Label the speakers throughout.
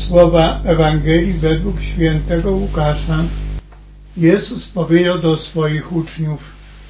Speaker 1: Słowa Ewangelii według świętego Łukasza. Jezus powiedział do swoich uczniów: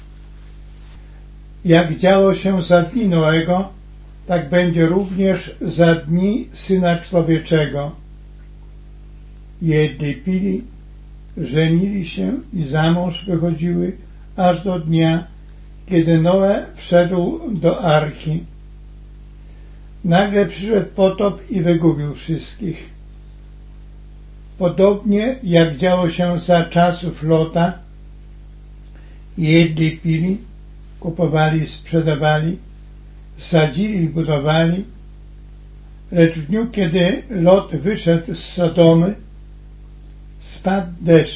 Speaker 1: jak działo się za dni Noego, tak będzie również za dni Syna Człowieczego. Jedli, pili, żenili się i za mąż wychodziły, aż do dnia, kiedy Noe wszedł do arki. Nagle przyszedł potop i wygubił wszystkich. Podobnie jak działo się za czasów Lota, jedli, pili, kupowali i sprzedawali, sadzili i budowali, lecz w dniu, kiedy Lot wyszedł z Sodomy, spadł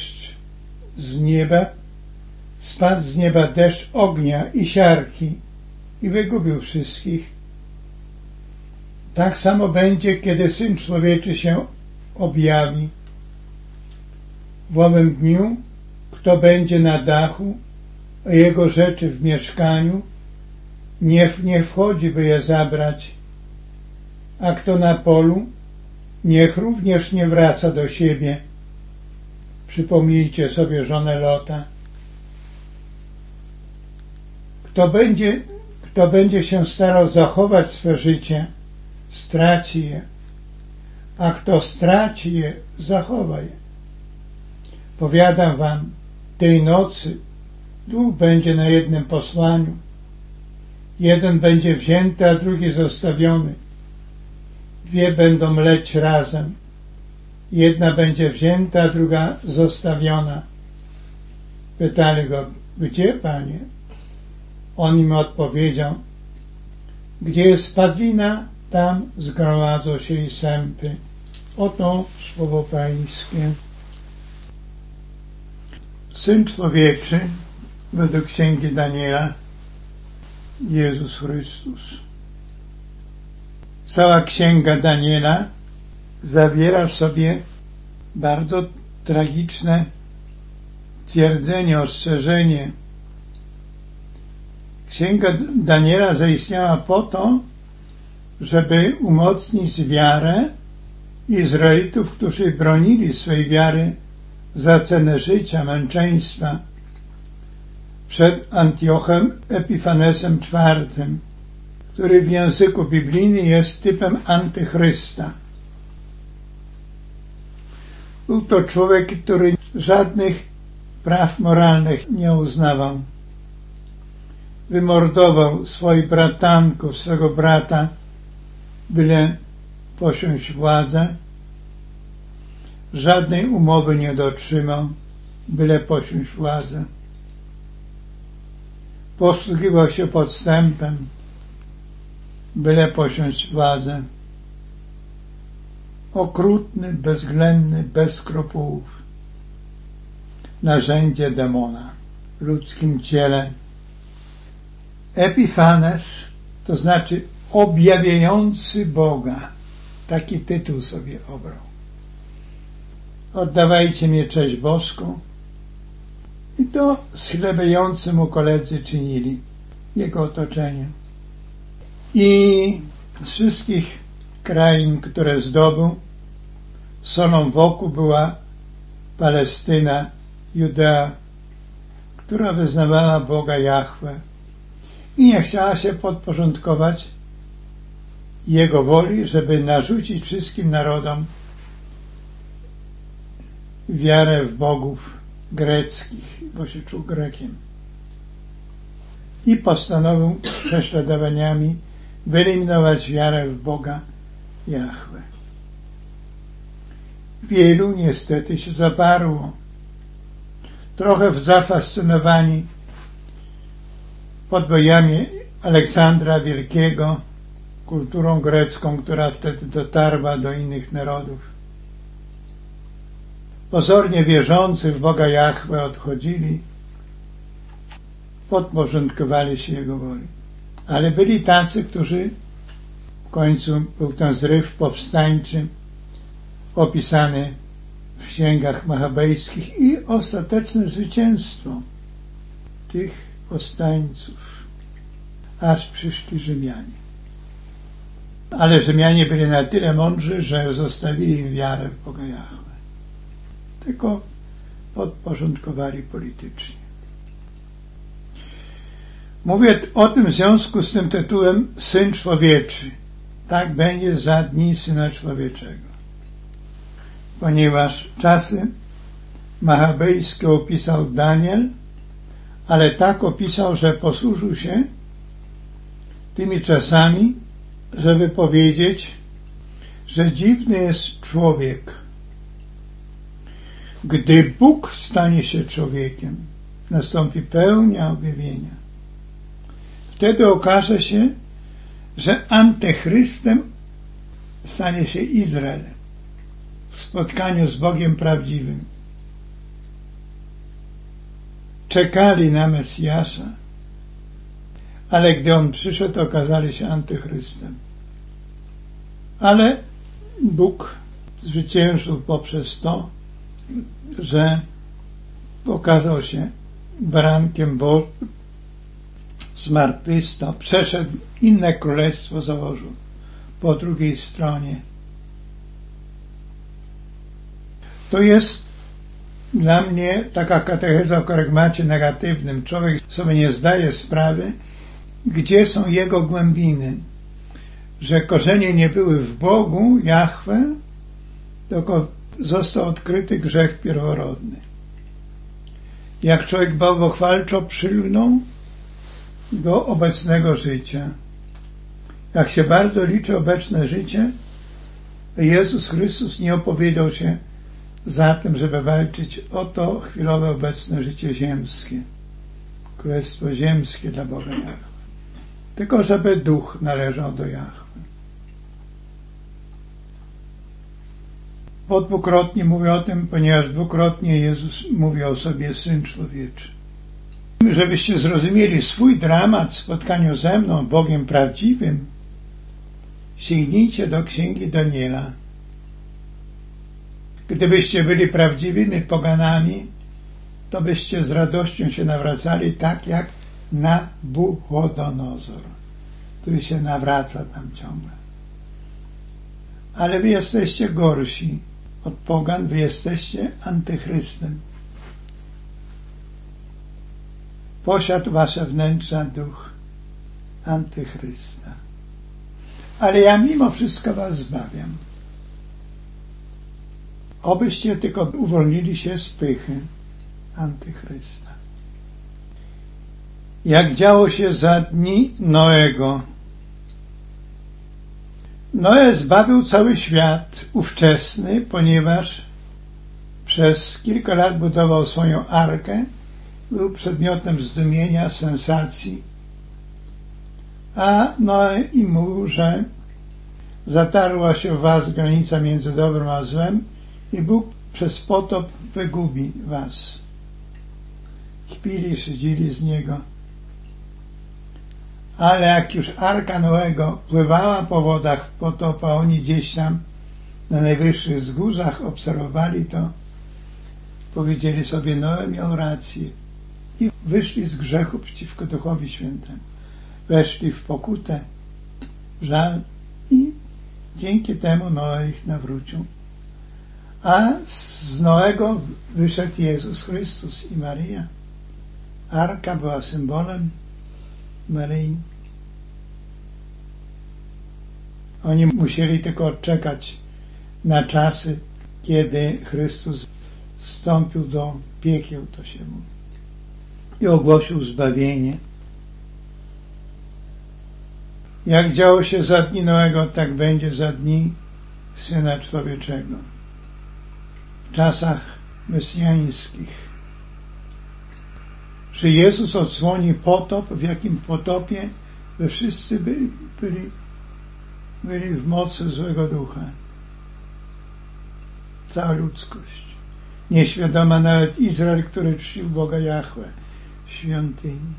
Speaker 1: z nieba deszcz ognia i siarki i wygubił wszystkich. Tak samo będzie, kiedy Syn Człowieczy się objawi. W owym dniu, kto będzie na dachu, a jego rzeczy w mieszkaniu, niech nie wchodzi, by je zabrać, a kto na polu, niech również nie wraca do siebie. Przypomnijcie sobie żonę Lota. Kto będzie się starał zachować swe życie, straci je, a kto straci je, zachowa je. Powiadam wam, tej nocy dwóch będzie na jednym posłaniu. Jeden będzie wzięty, a drugi zostawiony. Dwie będą mleć razem. Jedna będzie wzięta, a druga zostawiona. Pytali go: gdzie, Panie? On im odpowiedział: gdzie jest padlina, tam zgromadzą się i sępy. Oto słowo Pańskie. Syn Człowieczy, według Księgi Daniela, Jezus Chrystus. Cała Księga Daniela zawiera w sobie bardzo tragiczne twierdzenie, ostrzeżenie. Księga Daniela zaistniała po to, żeby umocnić wiarę Izraelitów, którzy bronili swej wiary za cenę życia, męczeństwa przed Antiochem Epifanesem IV, który w języku biblijnym jest typem antychrysta. Był to człowiek, który żadnych praw moralnych nie uznawał. Wymordował swoich bratanków, swego brata, byle posiąść władzę. Żadnej umowy nie dotrzymał, byle posiąść władzę. Posługiwał się podstępem, byle posiąść władzę. Okrutny, bezwzględny, bez skrupułów. Narzędzie demona w ludzkim ciele. Epifanes, to znaczy objawiający Boga. Taki tytuł sobie obrał. Oddawajcie mi cześć boską. I to schlebiający mu koledzy czynili, jego otoczenie. I z wszystkich krain, które zdobył, solą wokół była Palestyna, Judea, która wyznawała Boga Jahwe i nie chciała się podporządkować Jego woli, żeby narzucić wszystkim narodom wiarę w bogów greckich, bo się czuł Grekiem. I postanowił prześladowaniami wyeliminować wiarę w Boga Jahwe. Wielu niestety się zaparło. Trochę zafascynowani podbojami Aleksandra Wielkiego, kulturą grecką, która wtedy dotarła do innych narodów. Pozornie wierzący w Boga Jahwe odchodzili, podporządkowali się Jego woli. Ale byli tacy, którzy w końcu był ten zryw powstańczy opisany w księgach machabejskich i ostateczne zwycięstwo tych powstańców, aż przyszli Rzymianie. Ale Rzymianie byli na tyle mądrzy, że zostawili im wiarę w Boga Jahwe. Tylko podporządkowali politycznie. Mówię o tym w związku z tym tytułem Syn Człowieczy. Tak będzie za dni Syna Człowieczego. Ponieważ czasy machabejskie opisał Daniel, ale tak opisał, że posłużył się tymi czasami, żeby powiedzieć, że dziwny jest człowiek. Gdy Bóg stanie się człowiekiem, nastąpi pełnia objawienia. Wtedy okaże się, że antychrystem stanie się Izrael w spotkaniu z Bogiem prawdziwym. Czekali na Mesjasza, ale gdy On przyszedł, okazali się antychrystem. Ale Bóg zwyciężył poprzez to, że okazał się barankiem Bożym, zmartwychwstał, przeszedł, inne królestwo założył po drugiej stronie. To jest dla mnie taka katecheza o karygmacie negatywnym. Człowiek sobie nie zdaje sprawy, gdzie są jego głębiny. Że korzenie nie były w Bogu, Jahwe, tylko został odkryty grzech pierworodny. Jak człowiek bałwochwalczo przylgnął do obecnego życia. Jak się bardzo liczy obecne życie, Jezus Chrystus nie opowiedział się za tym, żeby walczyć o to chwilowe obecne życie ziemskie, królestwo ziemskie dla Boga Jahwe. Tylko żeby duch należał do Jahwe. Bo dwukrotnie mówię o tym, ponieważ dwukrotnie Jezus mówi o sobie Syn Człowieczy. Żebyście zrozumieli swój dramat w spotkaniu ze mną, Bogiem prawdziwym, sięgnijcie do Księgi Daniela. Gdybyście byli prawdziwymi poganami, to byście z radością się nawracali, tak jak Nabuchodonozor, który się nawraca tam ciągle. Ale wy jesteście gorsi od pogan, wy jesteście antychrystem. Posiadł wasze wnętrza duch antychrysta. Ale ja mimo wszystko was zbawiam. Obyście tylko uwolnili się z pychy antychrysta. Jak działo się za dni Noego. Noe zbawił cały świat ówczesny, ponieważ przez kilka lat budował swoją arkę, był przedmiotem zdumienia, sensacji, a Noe im mówił, że zatarła się w was granica między dobrem a złem i Bóg przez potop wygubi was. Kpili, szydzili z niego. Ale jak już arka Noego pływała po wodach potopu, a oni gdzieś tam na najwyższych wzgórzach obserwowali to, powiedzieli sobie, Noe miał rację i wyszli z grzechu przeciwko Duchowi Świętemu. Weszli w pokutę, w żal i dzięki temu Noe ich nawrócił. A z Noego wyszedł Jezus Chrystus i Maryja. Arka była symbolem Maryi. Oni musieli tylko odczekać na czasy, kiedy Chrystus wstąpił do piekieł, to się mówi, i ogłosił zbawienie. Jak działo się za dni Noego, tak będzie za dni Syna Człowieczego. W czasach mesjańskich. Że Jezus odsłoni potop, w jakim potopie że wszyscy byli w mocy złego ducha. Cała ludzkość. Nieświadoma nawet Izrael, który czcił Boga Jahwe w świątyni.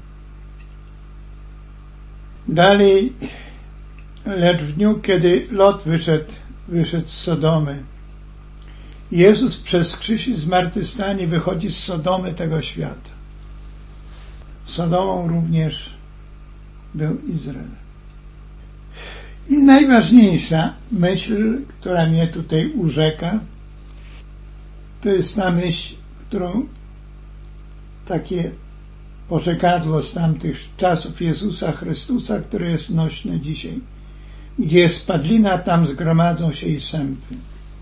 Speaker 1: Dalej, lecz w dniu, kiedy Lot wyszedł z Sodomy, Jezus przez krzyż i zmartwychwstanie wychodzi z Sodomy tego świata. Sodomą również był Izrael. I najważniejsza myśl, która mnie tutaj urzeka, to jest ta myśl, którą takie porzekadło z tamtych czasów Jezusa Chrystusa, które jest nośne dzisiaj. Gdzie jest padlina, tam zgromadzą się i sępy.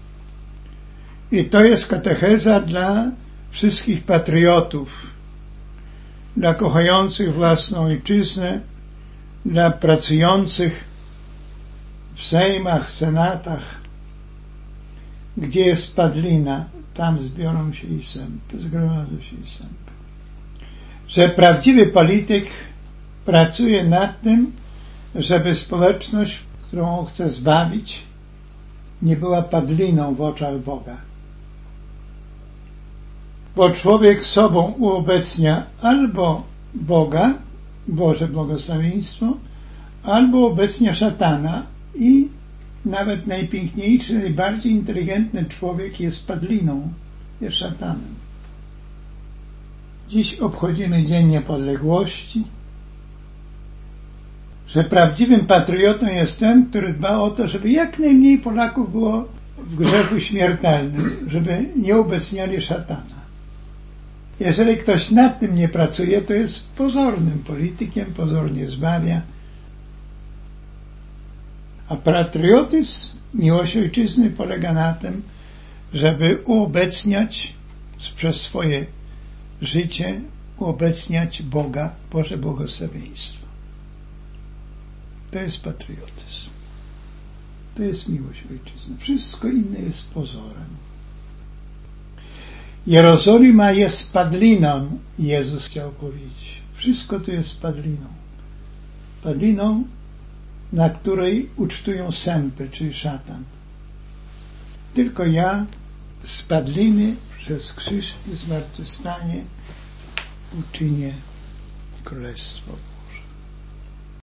Speaker 1: I to jest katecheza dla wszystkich patriotów, dla kochających własną ojczyznę, dla pracujących w sejmach, senatach. Gdzie jest padlina, tam zbiorą się i sępy, zgromadzą się i sępy. Że prawdziwy polityk pracuje nad tym, żeby społeczność, którą on chce zbawić, nie była padliną w oczach Boga. Bo człowiek sobą uobecnia albo Boga, Boże błogosławieństwo, albo obecnia szatana i nawet najpiękniejszy, najbardziej inteligentny człowiek jest padliną, jest szatanem. Dziś obchodzimy Dzień Niepodległości, że prawdziwym patriotą jest ten, który dba o to, żeby jak najmniej Polaków było w grzechu śmiertelnym, żeby nie obecniali szatana. Jeżeli ktoś nad tym nie pracuje, to jest pozornym politykiem, pozornie zbawia. A patriotyzm, miłość ojczyzny polega na tym, żeby uobecniać przez swoje życie, uobecniać Boga, Boże błogosławieństwo. To jest patriotyzm. To jest miłość ojczyzny. Wszystko inne jest pozorem. Jerozolima jest padliną, Jezus chciał powiedzieć. Wszystko to jest padliną. Padliną, na której ucztują sępy, czyli szatan. Tylko ja z padliny przez krzyż i zmartwychwstanie uczynię Królestwo